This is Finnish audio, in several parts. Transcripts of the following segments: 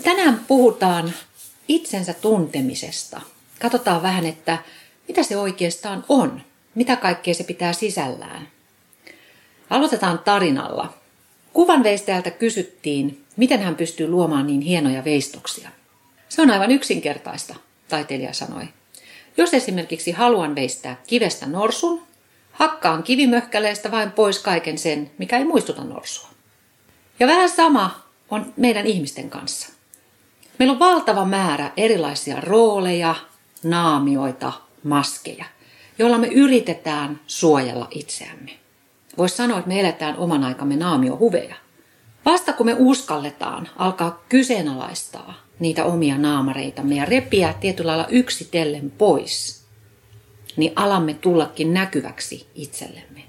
Tänään puhutaan itsensä tuntemisesta. Katsotaan vähän, että mitä se oikeastaan on. Mitä kaikkea se pitää sisällään. Aloitetaan tarinalla. Kuvanveistäjältä kysyttiin, miten hän pystyy luomaan niin hienoja veistoksia. Se on aivan yksinkertaista, taiteilija sanoi. Jos esimerkiksi haluan veistää kivestä norsun, hakkaan kivimöhkäleestä vain pois kaiken sen, mikä ei muistuta norsua. Ja vähän sama on meidän ihmisten kanssa. Meillä on valtava määrä erilaisia rooleja, naamioita, maskeja, joilla me yritetään suojella itseämme. Voisi sanoa, että me eletään oman aikamme naamiohuveja. Vasta kun me uskalletaan alkaa kyseenalaistaa niitä omia naamareitamme ja repiä tietyllä lailla yksitellen pois, niin alamme tullakin näkyväksi itsellemme.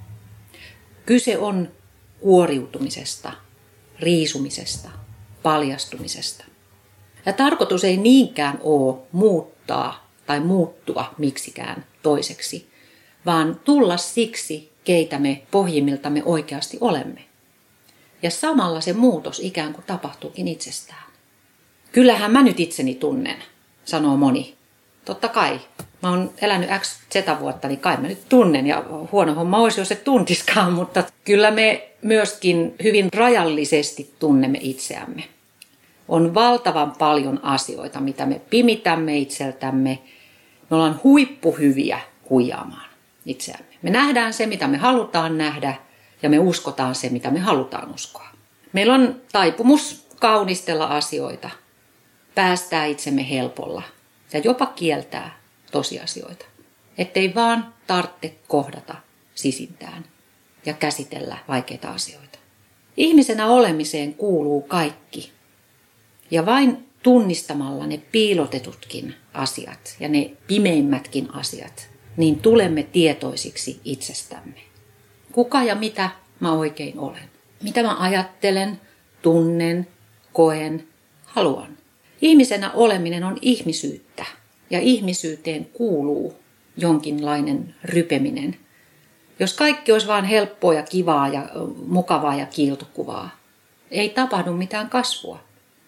Kyse on kuoriutumisesta, riisumisesta, paljastumisesta. Ja tarkoitus ei niinkään ole muuttaa tai muuttua miksikään toiseksi, vaan tulla siksi, keitä me pohjimmiltamme oikeasti olemme. Ja samalla se muutos ikään kuin tapahtuukin itsestään. Kyllähän mä nyt itseni tunnen, sanoo moni. Totta kai. Mä oon elänyt XZ vuotta, niin kai mä nyt tunnen. Ja huono homma olisi, jos se tuntiskaan, mutta kyllä me myöskin hyvin rajallisesti tunnemme itseämme. On valtavan paljon asioita, mitä me pimitämme itseltämme. Me ollaan huippuhyviä huijaamaan itseämme. Me nähdään se, mitä me halutaan nähdä, ja me uskotaan se, mitä me halutaan uskoa. Meillä on taipumus kaunistella asioita, päästää itsemme helpolla ja jopa kieltää tosiasioita. Ettei vaan tarvitse kohdata sisintään ja käsitellä vaikeita asioita. Ihmisenä olemiseen kuuluu kaikki. Ja vain tunnistamalla ne piilotetutkin asiat ja ne pimeimmätkin asiat, niin tulemme tietoisiksi itsestämme. Kuka ja mitä mä oikein olen? Mitä mä ajattelen, tunnen, koen, haluan? Ihmisenä oleminen on ihmisyyttä ja ihmisyyteen kuuluu jonkinlainen rypeminen. Jos kaikki olisi vaan helppoa ja kivaa ja mukavaa ja kiiltokuvaa, ei tapahdu mitään kasvua.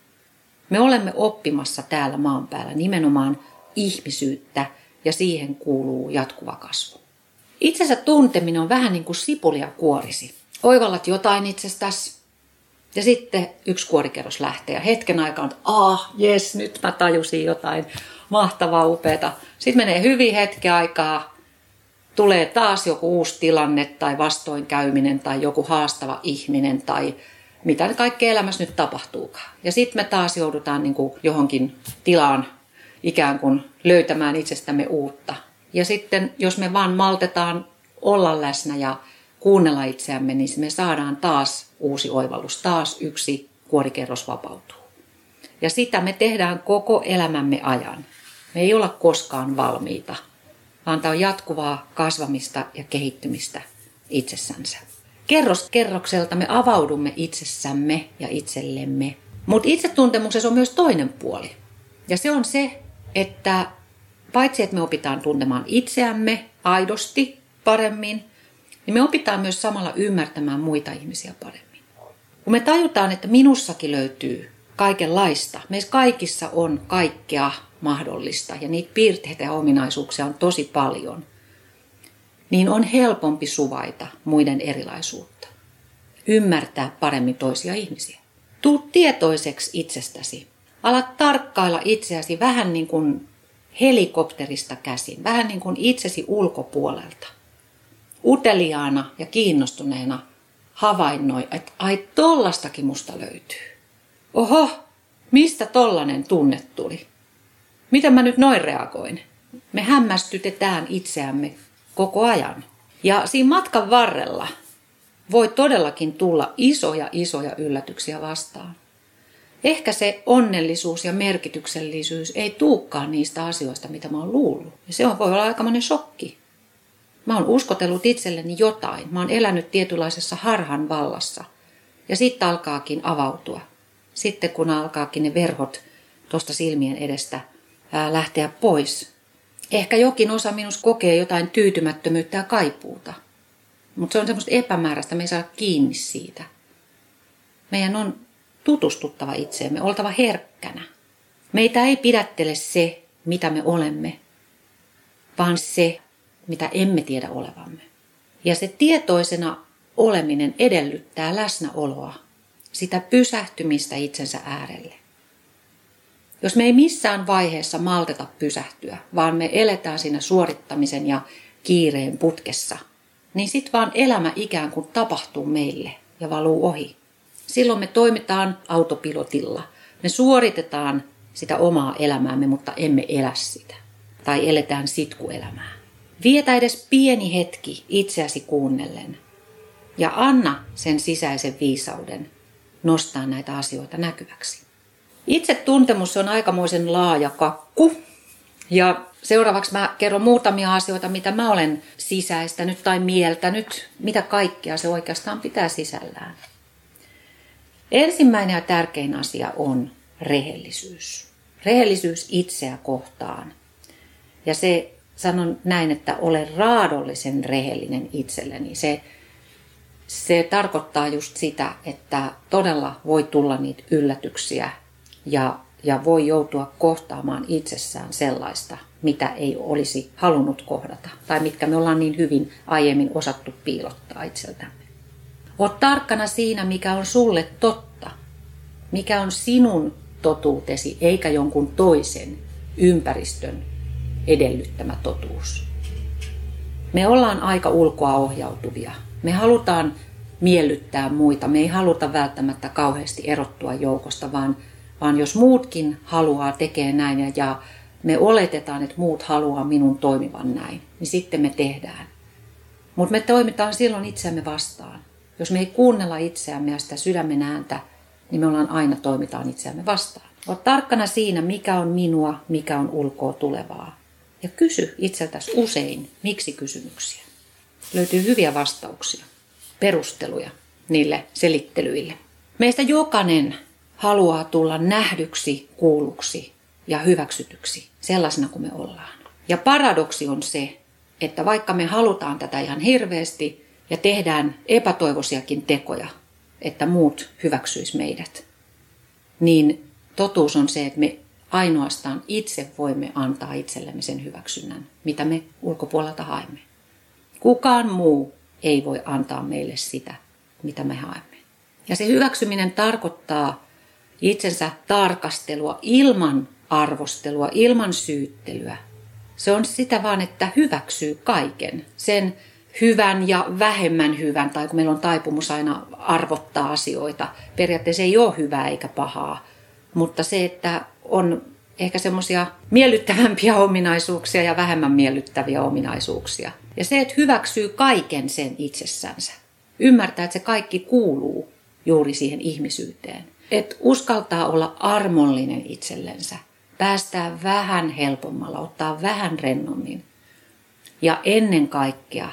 Me olemme oppimassa täällä maan päällä nimenomaan ihmisyyttä ja siihen kuuluu jatkuva kasvu. Itsensä tunteminen on vähän niin kuin sipulia kuorisi. Oivallat jotain itsestäsi ja sitten yksi kuorikerros lähtee ja hetken aikaa on, jes, nyt mä tajusin jotain mahtavaa, upeata. Sitten menee hyvin hetken aikaa, tulee taas joku uusi tilanne tai vastoinkäyminen tai joku haastava ihminen tai mitä kaikkea elämässä nyt tapahtuukaan. Ja sitten me taas joudutaan niin kuin johonkin tilaan ikään kuin löytämään itsestämme uutta. Ja sitten jos me vaan maltetaan olla läsnä ja kuunnella itseämme, niin me saadaan taas uusi oivallus, taas yksi kuorikerros vapautuu. Ja sitä me tehdään koko elämämme ajan. Me ei olla koskaan valmiita, vaan tämä on jatkuvaa kasvamista ja kehittymistä itsessänsä. Kerros kerrokselta me avaudumme itsessämme ja itsellemme. Mutta itsetuntemuksessa on myös toinen puoli. Ja se on se, että paitsi että me opitaan tuntemaan itseämme aidosti paremmin, niin me opitaan myös samalla ymmärtämään muita ihmisiä paremmin. Kun me tajutaan, että minussakin löytyy kaikenlaista, meissä kaikissa on kaikkea mahdollista ja niitä piirteitä ja ominaisuuksia on tosi paljon, niin on helpompi suvaita muiden erilaisuutta. Ymmärtää paremmin toisia ihmisiä. Tuu tietoiseksi itsestäsi. Ala tarkkailla itseäsi vähän niin kuin helikopterista käsin, vähän niin kuin itsesi ulkopuolelta. Uteliaana ja kiinnostuneena havainnoi, että ai tollastakin musta löytyy. Oho, mistä tollanen tunne tuli? Miten mä nyt noin reagoin? Me hämmästytetään itseämme koko ajan. Ja siinä matkan varrella voi todellakin tulla isoja yllätyksiä vastaan. Ehkä se onnellisuus ja merkityksellisyys ei tuukaan niistä asioista, mitä mä oon luullut. Ja se voi olla aikamoinen shokki. Mä oon uskotellut itselleni jotain. Mä oon elänyt tietynlaisessa harhan vallassa. Ja sitten alkaakin avautua. Sitten kun alkaakin ne verhot tuosta silmien edestä lähteä pois. Ehkä jokin osa minusta kokee jotain tyytymättömyyttä ja kaipuuta. Mutta se on semmoista epämääräistä, me ei saa kiinni siitä. Meidän on tutustuttava itseemme, oltava herkkänä. Meitä ei pidättele se, mitä me olemme, vaan se, mitä emme tiedä olevamme. Ja se tietoisena oleminen edellyttää läsnäoloa, sitä pysähtymistä itsensä äärelle. Jos me ei missään vaiheessa malteta pysähtyä, vaan me eletään siinä suorittamisen ja kiireen putkessa, niin sit vaan elämä ikään kuin tapahtuu meille ja valuu ohi. Silloin me toimitaan autopilotilla. Me suoritetaan sitä omaa elämäämme, mutta emme elä sitä. Tai eletään sitkuelämää. Vietä edes pieni hetki itseäsi kuunnellen ja anna sen sisäisen viisauden nostaa näitä asioita näkyväksi. Itsetuntemus on aikamoisen laaja kakku. Ja seuraavaksi mä kerron muutamia asioita, mitä mä olen sisäistänyt tai mieltänyt, mitä kaikkea se oikeastaan pitää sisällään. Ensimmäinen ja tärkein asia on rehellisyys. Rehellisyys itseä kohtaan. Ja se sanon näin, että ole raadollisen rehellinen itselleni. Se tarkoittaa just sitä, että todella voi tulla niitä yllätyksiä ja voi joutua kohtaamaan itsessään sellaista, mitä ei olisi halunnut kohdata. Tai mitkä me ollaan niin hyvin aiemmin osattu piilottaa itseltämme. Oot tarkkana siinä, mikä on sulle totta. Mikä on sinun totuutesi, eikä jonkun toisen ympäristön edellyttämä totuus. Me ollaan aika ulkoa ohjautuvia. Me halutaan miellyttää muita. Me ei haluta välttämättä kauheasti erottua joukosta, vaan jos muutkin haluaa tekee näin ja me oletetaan, että muut haluaa minun toimivan näin, niin sitten me tehdään. Mutta me toimitaan silloin itseämme vastaan. Jos me ei kuunnella itseämme ja sitä sydämen ääntä, niin me aina toimitaan itseämme vastaan. Oot tarkkana siinä, mikä on minua, mikä on ulkoa tulevaa. Ja kysy itseltäsi usein miksi-kysymyksiä. Löytyy hyviä vastauksia, perusteluja niille selittelyille. Meistä jokainen haluaa tulla nähdyksi, kuulluksi ja hyväksytyksi sellaisena kuin me ollaan. Ja paradoksi on se, että vaikka me halutaan tätä ihan hirveästi ja tehdään epätoivoisiakin tekoja, että muut hyväksyis meidät, niin totuus on se, että me ainoastaan itse voimme antaa itsellemme sen hyväksynnän, mitä me ulkopuolelta haemme. Kukaan muu ei voi antaa meille sitä, mitä me haemme. Ja se hyväksyminen tarkoittaa itsensä tarkastelua ilman arvostelua, ilman syyttelyä. Se on sitä vaan, että hyväksyy kaiken. Sen hyvän ja vähemmän hyvän, tai kun meillä on taipumus aina arvottaa asioita. Periaatteessa ei ole hyvää eikä pahaa, mutta se, että on ehkä semmoisia miellyttävämpiä ominaisuuksia ja vähemmän miellyttäviä ominaisuuksia. Ja se, että hyväksyy kaiken sen itsessänsä. Ymmärtää, että se kaikki kuuluu juuri siihen ihmisyyteen. Että uskaltaa olla armollinen itsellensä. Päästää vähän helpommalla, ottaa vähän rennommin. Ja ennen kaikkea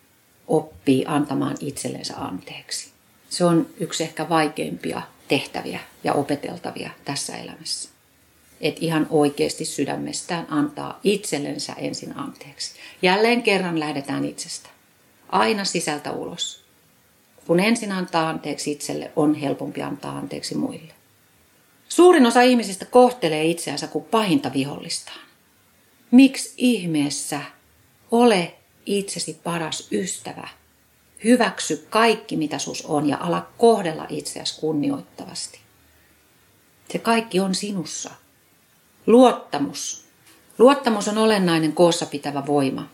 oppii antamaan itsellensä anteeksi. Se on yksi ehkä vaikeimpia tehtäviä ja opeteltavia tässä elämässä. Että ihan oikeasti sydämestään antaa itsellensä ensin anteeksi. Jälleen kerran lähdetään itsestä. Aina sisältä ulos. Kun ensin antaa anteeksi itselle, on helpompi antaa anteeksi muille. Suurin osa ihmisistä kohtelee itseänsä kuin pahinta vihollistaan. Miksi ihmeessä ole itsesi paras ystävä? Hyväksy kaikki, mitä sus on, ja ala kohdella itseäsi kunnioittavasti. Se kaikki on sinussa. Luottamus. Luottamus on olennainen koossa pitävä voima.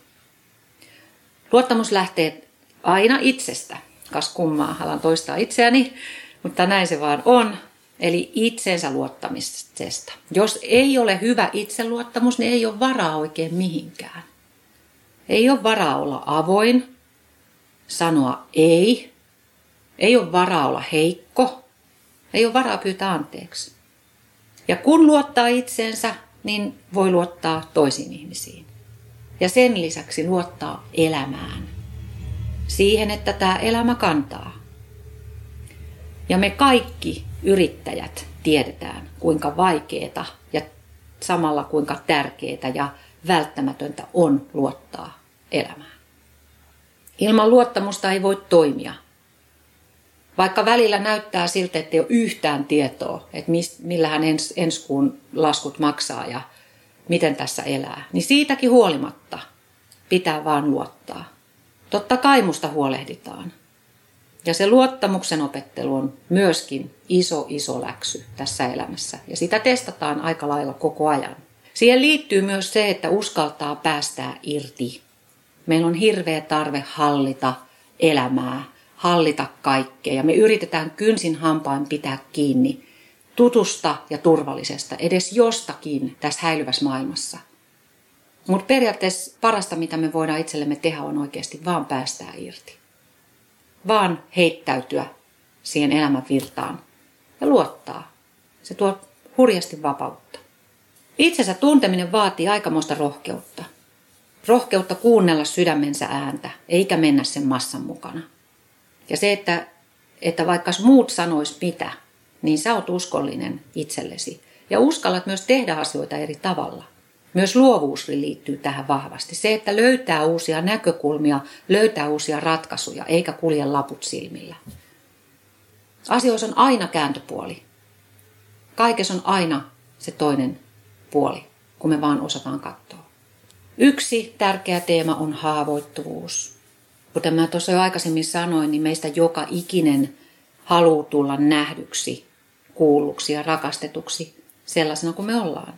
Luottamus lähtee aina itsestä. Kas kummaa, alan toistaa itseäni, mutta näin se vaan on. Eli itsensä luottamisesta. Jos ei ole hyvä itseluottamus, niin ei ole varaa oikein mihinkään. Ei ole varaa olla avoin, sanoa ei. Ei ole varaa olla heikko. Ei ole varaa pyytää anteeksi. Ja kun luottaa itseensä, niin voi luottaa toisiin ihmisiin. Ja sen lisäksi luottaa elämään. Siihen, että tämä elämä kantaa. Ja me kaikki yrittäjät tiedetään, kuinka vaikeaa ja samalla kuinka tärkeää ja välttämätöntä on luottaa elämään. Ilman luottamusta ei voi toimia. Vaikka välillä näyttää siltä, että ei ole yhtään tietoa, että millähän ensi kuun laskut maksaa ja miten tässä elää, niin siitäkin huolimatta pitää vaan luottaa. Totta kai musta huolehditaan. Ja se luottamuksen opettelu on myöskin iso läksy tässä elämässä. Ja sitä testataan aika lailla koko ajan. Siihen liittyy myös se, että uskaltaa päästää irti. Meillä on hirveä tarve hallita elämää, hallita kaikkea. Ja me yritetään kynsin hampain pitää kiinni tutusta ja turvallisesta, edes jostakin tässä häilyvässä maailmassa. Mutta periaatteessa parasta, mitä me voidaan itsellemme tehdä, on oikeasti vaan päästää irti. Vaan heittäytyä siihen elämän virtaan ja luottaa. Se tuo hurjasti vapautta. Itsensä tunteminen vaatii aikamoista rohkeutta. Rohkeutta kuunnella sydämensä ääntä, eikä mennä sen massan mukana. Ja se, että vaikka muut sanois mitä, niin sä oot uskollinen itsellesi. Ja uskallat myös tehdä asioita eri tavalla. Myös luovuus liittyy tähän vahvasti. Se, että löytää uusia näkökulmia, löytää uusia ratkaisuja, eikä kulje laput silmillä. Asioissa on aina kääntöpuoli. Kaikessa on aina se toinen puoli, kun me vaan osataan katsoa. Yksi tärkeä teema on haavoittuvuus. Kuten mä tuossa jo aikaisemmin sanoin, niin meistä joka ikinen haluaa tulla nähdyksi, kuulluksi ja rakastetuksi sellaisena kuin me ollaan.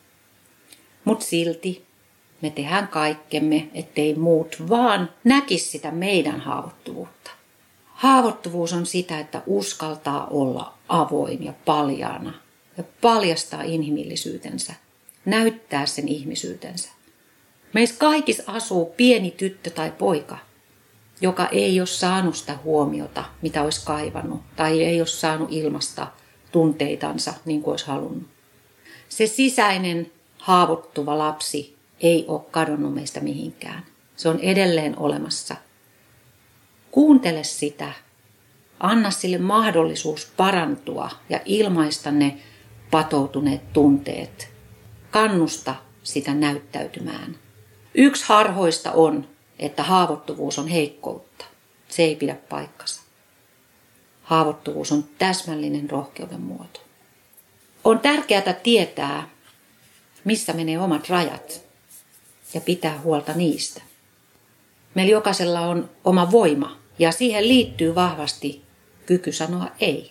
Mutta silti me tehdään kaikkemme, ettei muut vaan näkisi sitä meidän haavoittuvuutta. Haavoittuvuus on sitä, että uskaltaa olla avoin ja paljaana ja paljastaa inhimillisyytensä, näyttää sen ihmisyytensä. Meissä kaikissa asuu pieni tyttö tai poika, joka ei ole saanut sitä huomiota, mitä olisi kaivannut, tai ei ole saanut ilmaista tunteitansa niin kuin olisi halunnut. Se sisäinen haavoittuva lapsi ei ole kadonnut meistä mihinkään. Se on edelleen olemassa. Kuuntele sitä. Anna sille mahdollisuus parantua ja ilmaista ne patoutuneet tunteet. Kannusta sitä näyttäytymään. Yksi harhoista on, että haavoittuvuus on heikkoutta. Se ei pidä paikkansa. Haavoittuvuus on täsmällinen rohkeuden muoto. On tärkeää tietää, missä menee omat rajat ja pitää huolta niistä. Meillä jokaisella on oma voima ja siihen liittyy vahvasti kyky sanoa ei.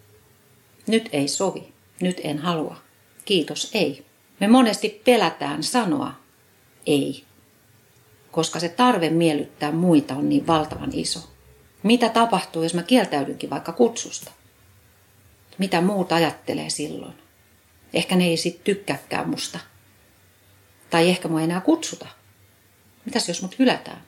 Nyt ei sovi, nyt en halua, kiitos ei. Me monesti pelätään sanoa ei, koska se tarve miellyttää muita on niin valtavan iso. Mitä tapahtuu, jos mä kieltäydynkin vaikka kutsusta? Mitä muut ajattelee silloin? Ehkä ne ei sit tykkääkään musta. Tai ehkä mua ei enää kutsuta. Mitäs jos mut hylätään?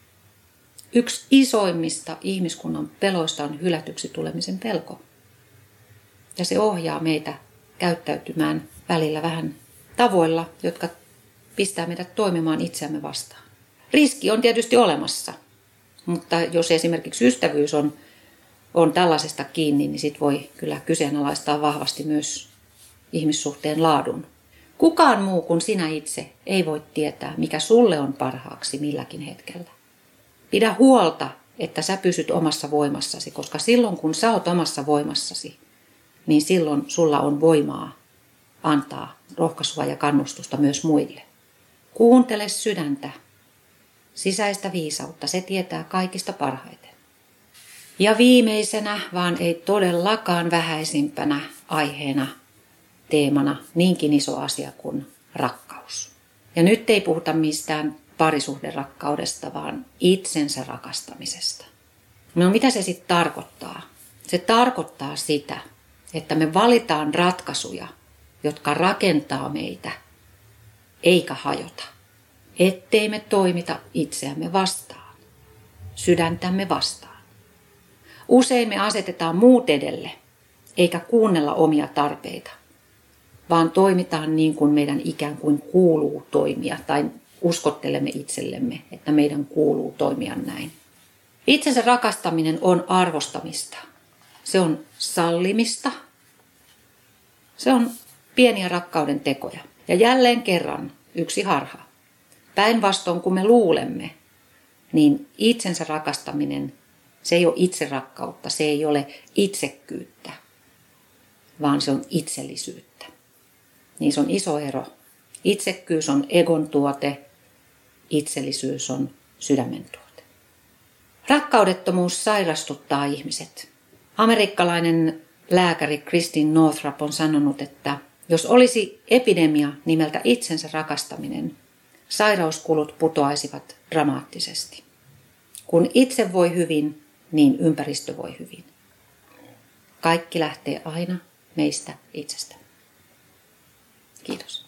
Yksi isoimmista ihmiskunnan peloista on hylätyksi tulemisen pelko. Ja se ohjaa meitä käyttäytymään välillä vähän tavoilla, jotka pistää meidät toimimaan itseämme vastaan. Riski on tietysti olemassa, mutta jos esimerkiksi ystävyys on tällaisesta kiinni, niin sit voi kyllä kyseenalaistaa vahvasti myös ihmissuhteen laadun. Kukaan muu kuin sinä itse ei voi tietää, mikä sulle on parhaaksi milläkin hetkellä. Pidä huolta, että sä pysyt omassa voimassasi, koska silloin kun sä oot omassa voimassasi, niin silloin sulla on voimaa antaa rohkaisua ja kannustusta myös muille. Kuuntele sydäntä, sisäistä viisautta, se tietää kaikista parhaiten. Ja viimeisenä, vaan ei todellakaan vähäisimpänä aiheena, teemana niinkin iso asia kuin rakkaus. Ja nyt ei puhuta mistään parisuhderakkaudesta, vaan itsensä rakastamisesta. No mitä se sitten tarkoittaa? Se tarkoittaa sitä, että me valitaan ratkaisuja, jotka rakentaa meitä, eikä hajota. Ettei me toimita itseämme vastaan, sydäntämme vastaan. Usein me asetetaan muut edelle, eikä kuunnella omia tarpeita, vaan toimitaan niin kuin meidän ikään kuin kuuluu toimia, tai uskottelemme itsellemme, että meidän kuuluu toimia näin. Itsensä rakastaminen on arvostamista. Se on sallimista. Se on pieniä rakkauden tekoja. Ja jälleen kerran yksi harha. Päinvastoin kun me luulemme, niin itsensä rakastaminen, Se ei ole itserakkautta, se ei ole itsekkyyttä, vaan se on itsellisyyttä. Niin se on iso ero. Itsekkyys on egon tuote, itsellisyys on sydämen tuote. Rakkaudettomuus sairastuttaa ihmiset. Amerikkalainen lääkäri Christine Northrup on sanonut, että jos olisi epidemia nimeltä itsensä rakastaminen, sairauskulut putoaisivat dramaattisesti. Kun itse voi hyvin, niin ympäristö voi hyvin. Kaikki lähtee aina meistä itsestä. Kiitos.